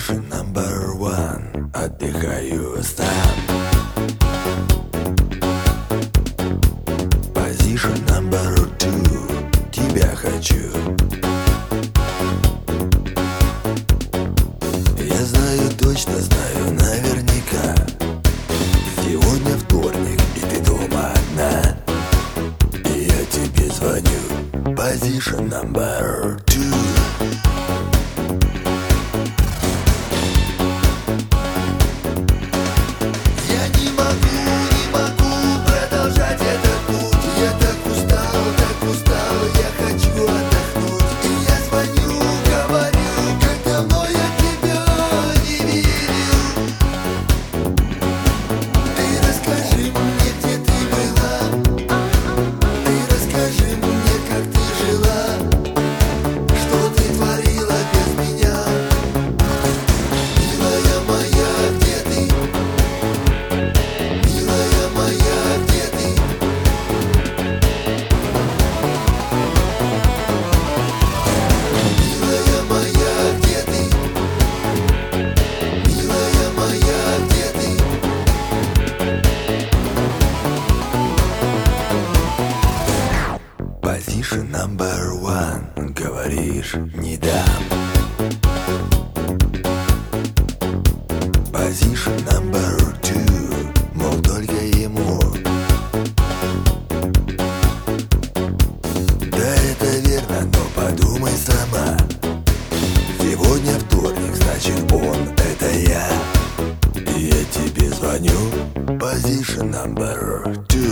Position number one. Отдыхаю сам. Position number two. Тебя хочу. Я знаю, точно знаю, наверняка. Сегодня вторник, и ты дома одна. И я тебе звоню. Position number two. Position number one. Говоришь, не дам. Position number two. Мол, только ему. Да, это верно, но подумай сама. Сегодня вторник, значит он — это я. И я тебе звоню. Position number two.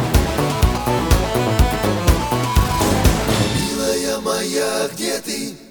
Где ты?